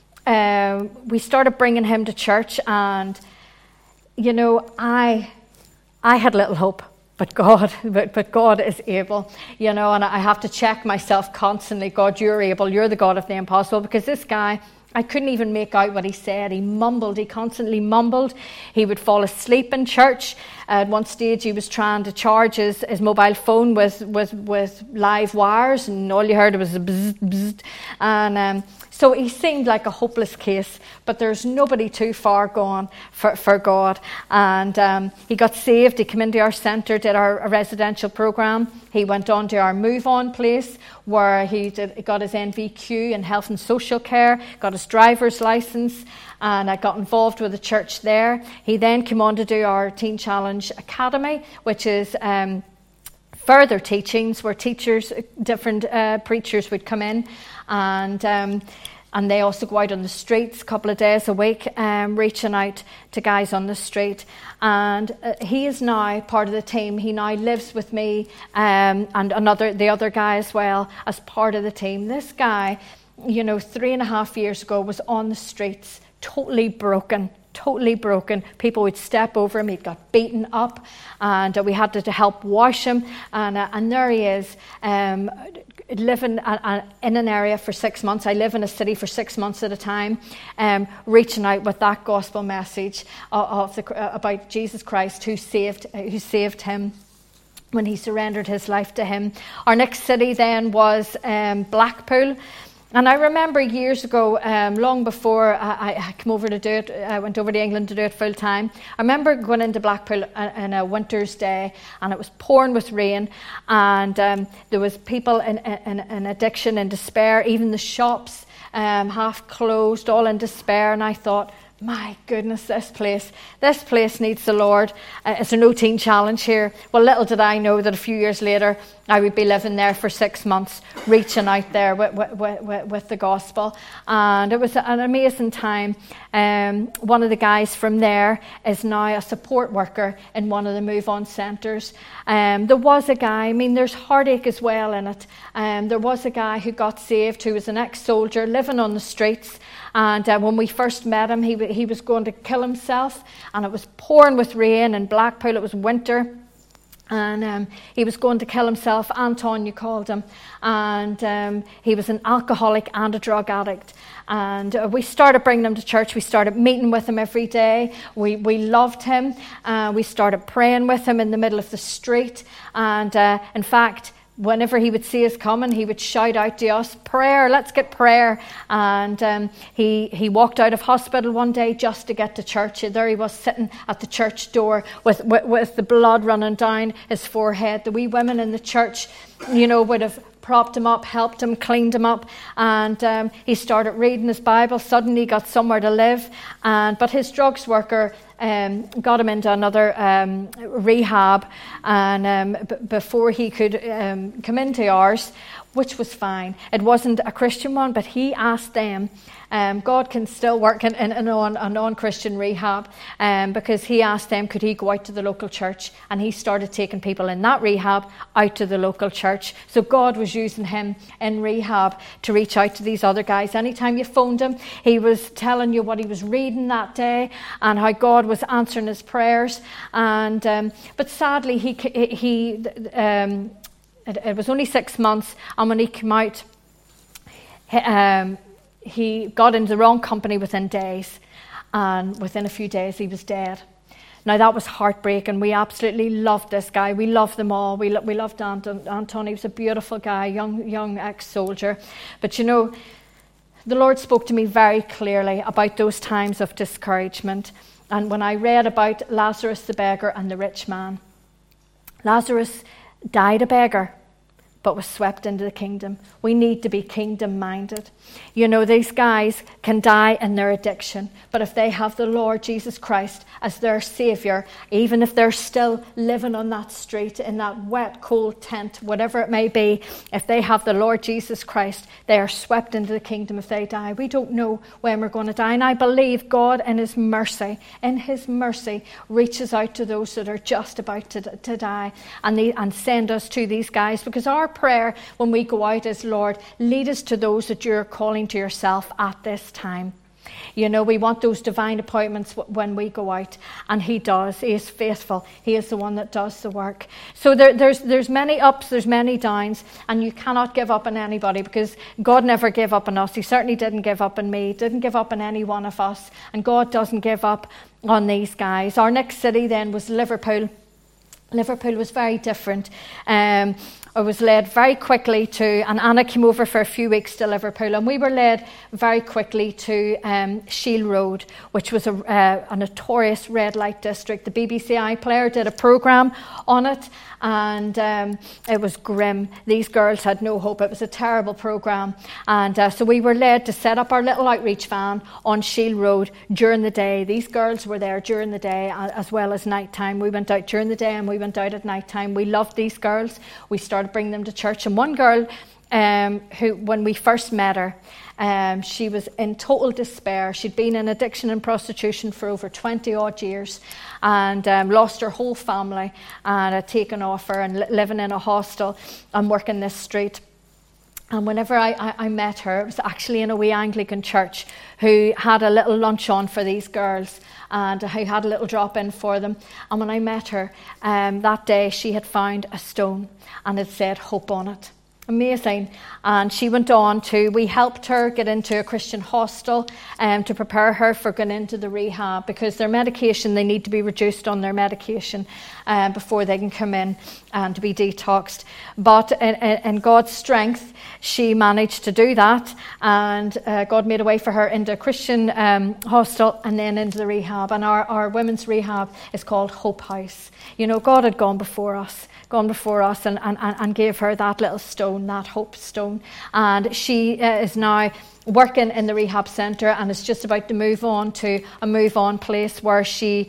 we started bringing him to church, and you know, I had little hope. But God is able, you know, and I have to check myself constantly. God, you're able. You're the God of the impossible. Because this guy, I couldn't even make out what he said. He mumbled. He constantly mumbled. He would fall asleep in church. At one stage, he was trying to charge his mobile phone with live wires, and all you heard was a bzz, bzz. And so he seemed like a hopeless case, but there's nobody too far gone for God. And he got saved. He came into our centre, did our residential programme. He went on to our Move On place, where he got his NVQ in health and social care, got his driver's licence, and I got involved with the church there. He then came on to do our Teen Challenge Academy, which is further teachings where teachers, different preachers would come in, and they also go out on the streets a couple of days a week, reaching out to guys on the street. And he is now part of the team. He now lives with me and the other guy as well, as part of the team. This guy, you know, 3.5 years ago was on the streets, totally broken. People would step over him. He got beaten up, and we had to help wash him. And there he is, living in an area for 6 months. I live in a city for 6 months at a time, reaching out with that gospel message about Jesus Christ, who saved him when he surrendered his life to him. Our next city then was Blackpool. And I remember years ago, long before I came over to do it, I went over to England to do it full time. I remember going into Blackpool on a winter's day, and it was pouring with rain, and there was people in addiction and despair, even the shops half closed, all in despair. And I thought, my goodness, this place needs the Lord. Is there no Teen Challenge here? Well, little did I know that a few years later I would be living there for 6 months, reaching out there with the gospel. And it was an amazing time. One of the guys from there is now a support worker in one of the Move On centres. There was a guy, there's heartache as well in it. There was a guy who got saved, who was an ex-soldier living on the streets. And when we first met him, he was going to kill himself, and it was pouring with rain in Blackpool. It was winter. And he was going to kill himself. Anton, you called him. And he was an alcoholic and a drug addict. And we started bringing him to church. We started meeting with him every day. We loved him. We started praying with him in the middle of the street. And in fact, whenever he would see us coming, he would shout out to us, "Prayer, let's get prayer." And he walked out of hospital one day just to get to church. And there he was sitting at the church door with the blood running down his forehead. The wee women in the church, would have propped him up, helped him, cleaned him up, and he started reading his Bible. Suddenly he got somewhere to live, but his drugs worker got him into another rehab, and before he could come into ours, which was fine. It wasn't a Christian one, but he asked them. God can still work in a non-Christian rehab, because he asked them, could he go out to the local church? And he started taking people in that rehab out to the local church. So God was using him in rehab to reach out to these other guys. Anytime you phoned him, he was telling you what he was reading that day and how God was answering his prayers. And but sadly, it was only 6 months, and when he came out, he got into the wrong company within days, and within a few days he was dead. Now that was heartbreaking. We absolutely loved this guy. We loved them all. We loved Anton. He was a beautiful guy, young ex-soldier. But the Lord spoke to me very clearly about those times of discouragement. And when I read about Lazarus the beggar and the rich man, Lazarus died a beggar, but was swept into the kingdom. We need to be kingdom-minded. These guys can die in their addiction, but if they have the Lord Jesus Christ as their Saviour, even if they're still living on that street, in that wet, cold tent, whatever it may be, if they have the Lord Jesus Christ, they are swept into the kingdom if they die. We don't know when we're going to die, and I believe God in His mercy, reaches out to those that are just about to die, and send us to these guys, because our prayer when we go out is, Lord, lead us to those that you're calling to yourself at this time. We want those divine appointments when we go out, and He does. He is faithful. He is the one that does the work. So there's many ups, there's many downs, and you cannot give up on anybody, because God never gave up on us. He certainly didn't give up on me, didn't give up on any one of us, and God doesn't give up on these guys. Our next city then was Liverpool. Liverpool was very different. I was led very quickly to, and Anna came over for a few weeks to Liverpool, and we were led very quickly to Shield Road, which was a notorious red light district. The BBC iPlayer did a programme on it, and it was grim. These girls had no hope. It was a terrible programme, and so we were led to set up our little outreach van on Shield Road during the day. These girls were there during the day as well as night time. We went out during the day and we went out at night time. We loved these girls. We started bringing them to church, and one girl who, when we first met her, she was in total despair. She'd been in addiction and prostitution for over 20 odd years, and lost her whole family, and had taken off her and living in a hostel and working this street. And whenever I met her, it was actually in a wee Anglican church who had a little lunch on for these girls, and who had a little drop-in for them. And when I met her that day, she had found a stone and it said hope on it. Amazing. And she went on we helped her get into a Christian hostel to prepare her for going into the rehab, because their medication, they need to be reduced on their medication before they can come in and to be detoxed. But in God's strength, she managed to do that, and God made a way for her into a Christian hostel and then into the rehab. And our women's rehab is called Hope House. God had gone before us and gave her that little stone, that hope stone. And she is now working in the rehab centre, and is just about to move on to a move-on place where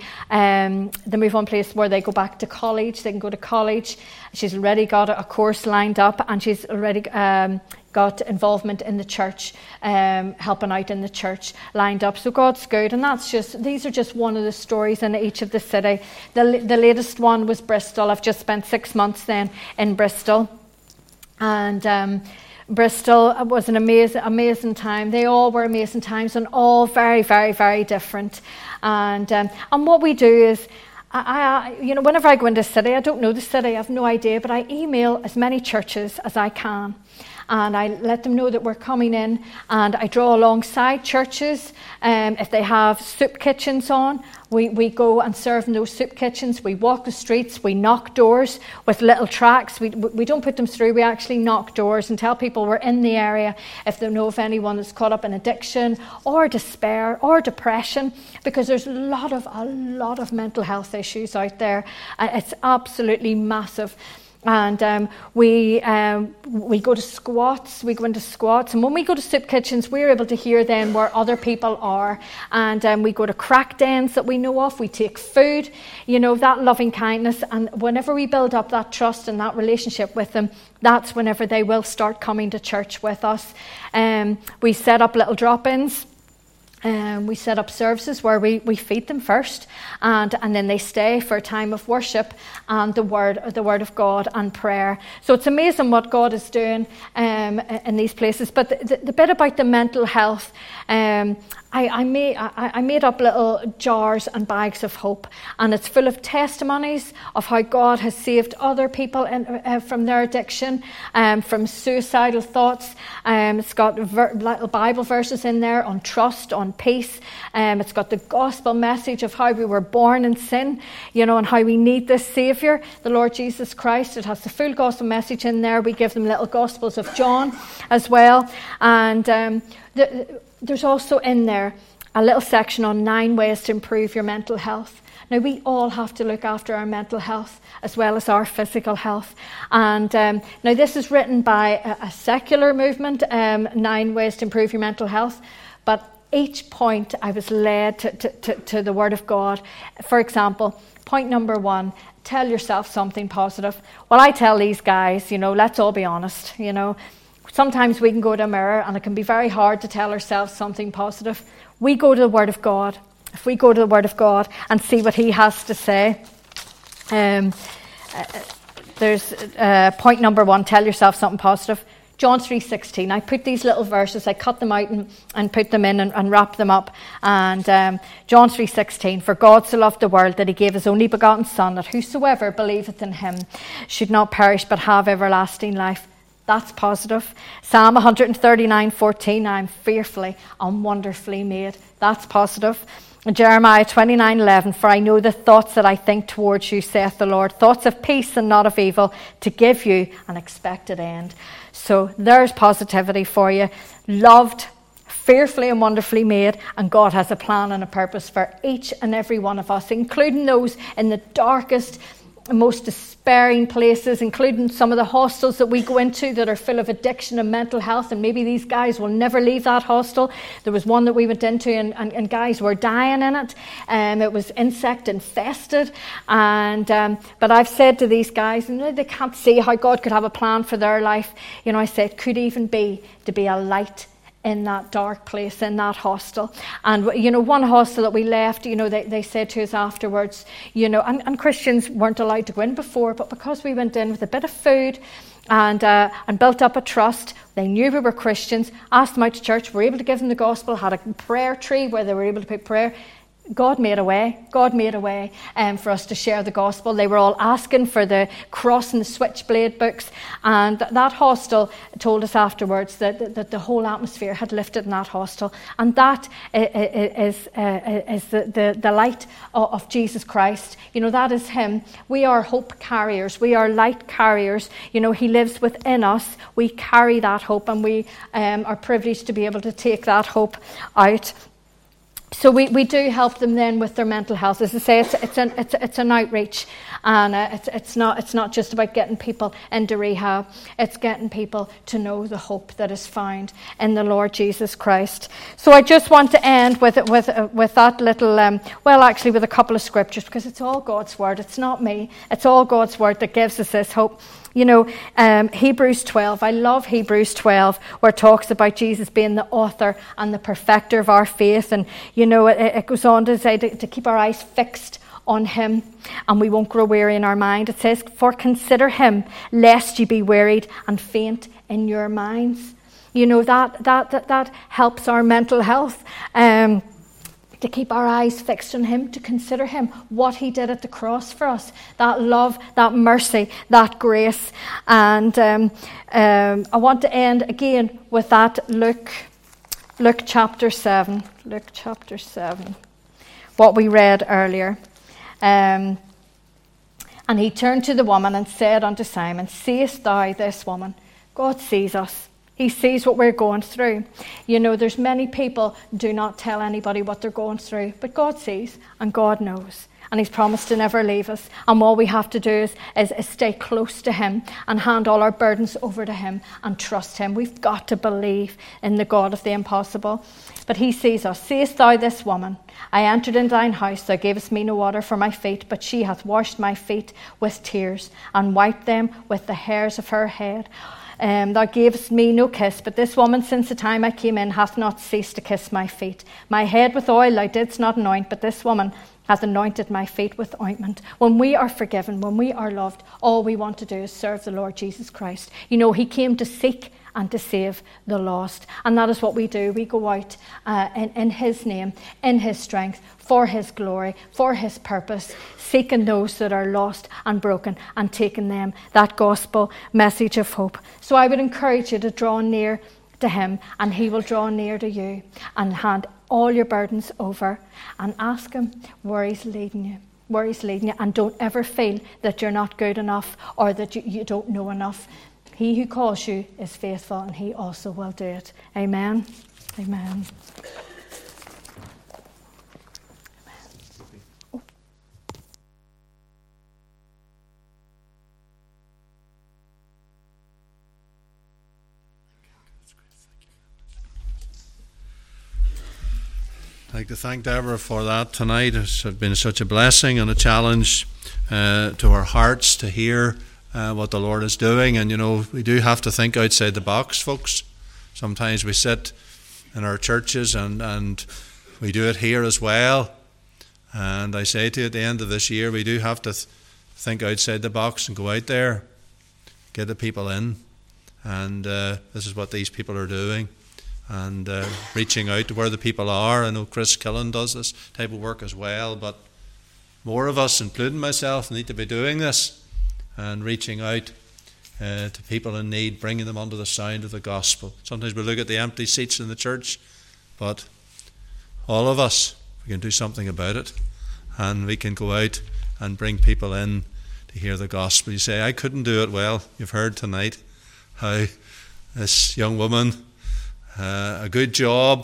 they go back to college. They can go to college. She's already got a course lined up, and she's already got involvement in the church, helping out in the church lined up. So God's good, and these are just one of the stories in each of the city. The latest one was Bristol. I've just spent 6 months then in Bristol, and Bristol was an amazing time. They all were amazing times, and all very, very, very different. And what we do is, whenever I go into a city, I don't know the city, I have no idea, but I email as many churches as I can. And I let them know that we're coming in, and I draw alongside churches. If they have soup kitchens on, we go and serve in those soup kitchens. We walk the streets, we knock doors with little tracts. We don't put them through, we actually knock doors and tell people we're in the area if they know of anyone that's caught up in addiction or despair or depression, because there's a lot of mental health issues out there. It's absolutely massive. And we go to squats, we go into squats, and when we go to soup kitchens, we're able to hear then where other people are. And we go to crack dens that we know of, we take food, that loving kindness. And whenever we build up that trust and that relationship with them, that's whenever they will start coming to church with us. We set up little drop-ins. We set up services where we feed them first, and then they stay for a time of worship and the word of God and prayer. So it's amazing what God is doing in these places. But the bit about the mental health, I made up little jars and bags of hope, and it's full of testimonies of how God has saved other people from their addiction, from suicidal thoughts. It's got little Bible verses in there on trust, on peace. It's got the gospel message of how we were born in sin, and how we need this Saviour, the Lord Jesus Christ. It has the full gospel message in there. We give them little Gospels of John as well. And there's also in there a little section on 9 ways to improve your mental health. Now, we all have to look after our mental health as well as our physical health. And now this is written by a secular movement, 9 ways to improve your mental health. But each point I was led to the Word of God. For example, point number 1, tell yourself something positive. Well, I tell these guys, let's all be honest, sometimes we can go to a mirror and it can be very hard to tell ourselves something positive. We go to the Word of God. If we go to the Word of God and see what He has to say, there's point number 1, tell yourself something positive. John 3:16. I put these little verses, I cut them out and put them in and wrap them up. And John 3:16. For God so loved the world that He gave His only begotten Son, that whosoever believeth in Him should not perish but have everlasting life. That's positive. Psalm 139:14. I am fearfully and wonderfully made. That's positive. And Jeremiah 29:11. For I know the thoughts that I think towards you, saith the Lord, thoughts of peace and not of evil, to give you an expected end. So there's positivity for you. Loved, fearfully and wonderfully made, and God has a plan and a purpose for each and every one of us, including those in the darkest, most despairing places, including some of the hostels that we go into that are full of addiction and mental health, and maybe these guys will never leave that hostel. There was one that we went into and guys were dying in it. It was insect infested, and but I've said to these guys, they can't see how God could have a plan for their life. I said it could even be to be a light in that dark place, in that hostel. And one hostel that we left, they said to us afterwards, and Christians weren't allowed to go in before, but because we went in with a bit of food and built up a trust, they knew we were Christians, asked them out to church, were able to give them the gospel, had a prayer tree where they were able to put prayer. God made a way. God made a way for us to share the gospel. They were all asking for the cross and the switchblade books, and that hostel told us afterwards that the whole atmosphere had lifted in that hostel, and that is the light of Jesus Christ. That is Him. We are hope carriers. We are light carriers. He lives within us. We carry that hope, and we are privileged to be able to take that hope out. So we do help them then with their mental health. As I say, it's an outreach, and it's not just about getting people into rehab. It's getting people to know the hope that is found in the Lord Jesus Christ. So I just want to end with that little, with a couple of scriptures, because it's all God's word. It's not me. It's all God's word that gives us this hope. Hebrews 12. I love Hebrews 12, where it talks about Jesus being the author and the perfecter of our faith. And, it goes on to say to keep our eyes fixed on Him, and we won't grow weary in our mind. It says, for consider Him, lest ye be wearied and faint in your minds. That helps our mental health. to keep our eyes fixed on him, to consider him, what he did at the cross for us, that love, that mercy, that grace. And I want to end again with that Luke chapter 7. Luke chapter 7, what we read earlier. And he turned to the woman and said unto Simon, seest thou this woman? God sees us. He sees what we're going through. You know, there's many people do not tell anybody what they're going through, but God sees and God knows. And he's promised to never leave us. And all we have to do is stay close to him and hand all our burdens over to him and trust him. We've got to believe in the God of the impossible. But he sees us. Seest thou this woman? I entered into thine house, thou gavest me no water for my feet, but she hath washed my feet with tears and wiped them with the hairs of her head. Thou gavest me no kiss, but this woman since the time I came in hath not ceased to kiss my feet. My head with oil thou didst not anoint, but this woman hath anointed my feet with ointment. When we are forgiven, when we are loved, all we want to do is serve the Lord Jesus Christ. You know, he came to seek and to save the lost. And that is what we do. We go out in his name, in his strength, for his glory, for his purpose, seeking those that are lost and broken and taking them that gospel message of hope. So I would encourage you to draw near to him, and he will draw near to you, and hand all your burdens over and ask him where he's leading you. Where he's leading you, and don't ever feel that you're not good enough or that you don't know enough. He who calls you is faithful, and he also will do it. Amen. Amen. I'd like to thank Deborah for that tonight. It's been such a blessing and a challenge to our hearts to hear what the Lord is doing. And, you know, we do have to think outside the box, folks. Sometimes we sit in our churches and we do it here as well. And I say to you, at the end of this year, we do have to think outside the box and go out there, get the people in. And this is what these people are doing. And reaching out to where the people are. I know Chris Killen does this type of work as well, but more of us, including myself, need to be doing this and reaching out to people in need, bringing them under the sound of the gospel. Sometimes we look at the empty seats in the church, but all of us, we can do something about it, and we can go out and bring people in to hear the gospel. You say, I couldn't do it well. You've heard tonight how this young woman, a good job,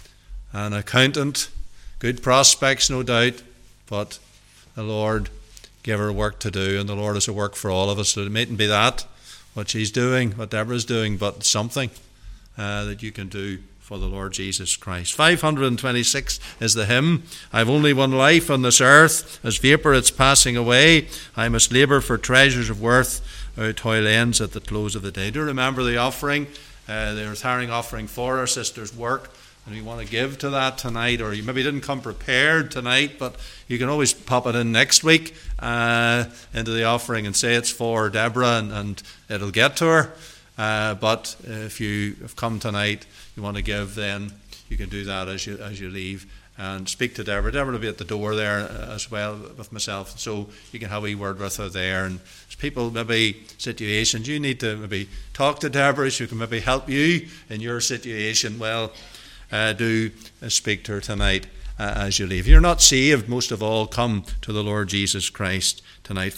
an accountant, good prospects, no doubt, but the Lord gave her work to do, and the Lord has a work for all of us. So it mightn't be that, what she's doing, what Deborah's doing, but something that you can do for the Lord Jesus Christ. 526 is the hymn. I've only one life on this earth, as vapour it's passing away. I must labour for treasures of worth, our toil ends at the close of the day. Do you remember the offering? The retiring offering for our sister's work, and you want to give to that tonight, or you maybe didn't come prepared tonight, but you can always pop it in next week into the offering and say it's for Deborah, and it'll get to her. But if you have come tonight, you want to give, then you can do that as you leave, and speak to Deborah. Deborah will be at the door there as well with myself, so you can have a wee word with her there. And there's people, maybe situations you need to maybe talk to Deborah, she can maybe help you in your situation. Well, do speak to her tonight as you leave. If you're not saved, most of all, come to the Lord Jesus Christ tonight.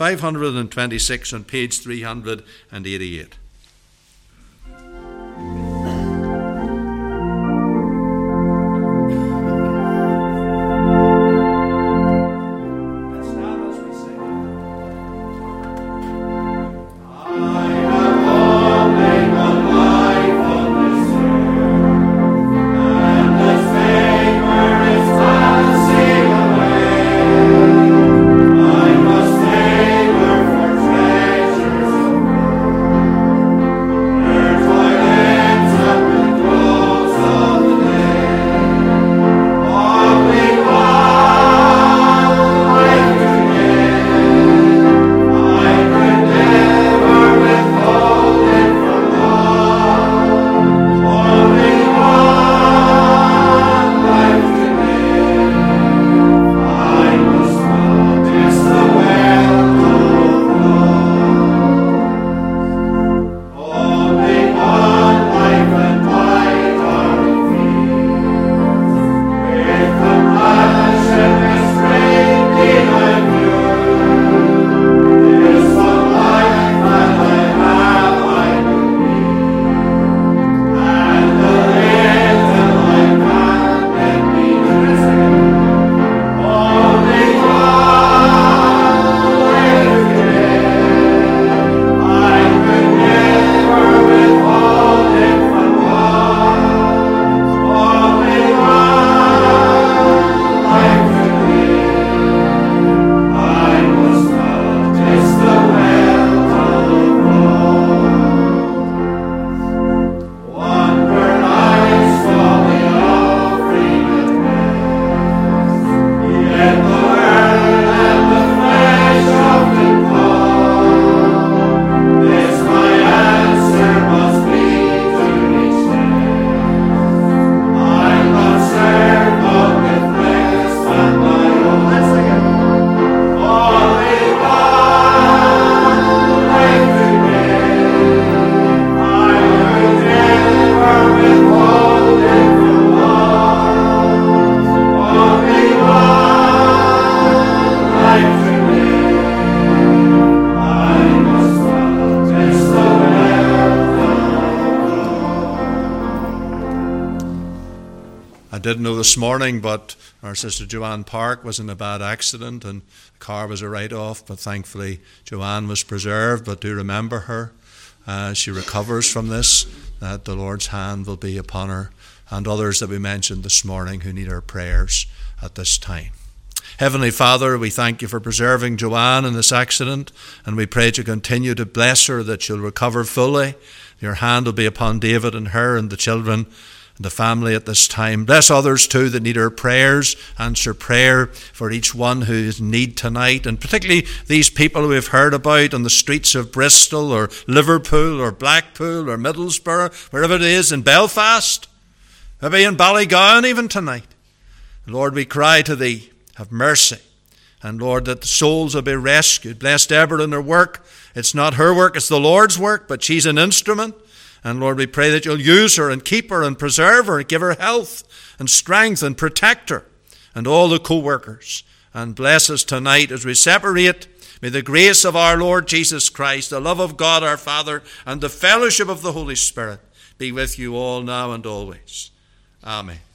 526 on page 388. didn't know this morning, but our sister Joanne Park was in a bad accident and the car was a write-off, but thankfully Joanne was preserved. But do remember her as she recovers from this, that the Lord's hand will be upon her and others that we mentioned this morning who need our prayers at this time. Heavenly Father, we thank you for preserving Joanne in this accident, and we pray to continue to bless her, that she'll recover fully. Your hand will be upon David and her and the children and the family at this time. Bless others too that need our prayers. Answer prayer for each one who is in need tonight, and particularly these people we've heard about on the streets of Bristol or Liverpool or Blackpool or Middlesbrough, wherever it is, in Belfast, maybe in Ballygowan even tonight. Lord, we cry to thee, have mercy. And Lord, that the souls will be rescued. Bless Deborah in her work. It's not her work, it's the Lord's work, but she's an instrument. And Lord, we pray that you'll use her and keep her and preserve her and give her health and strength and protect her and all the co-workers. And bless us tonight as we separate. May the grace of our Lord Jesus Christ, the love of God our Father, and the fellowship of the Holy Spirit be with you all now and always. Amen.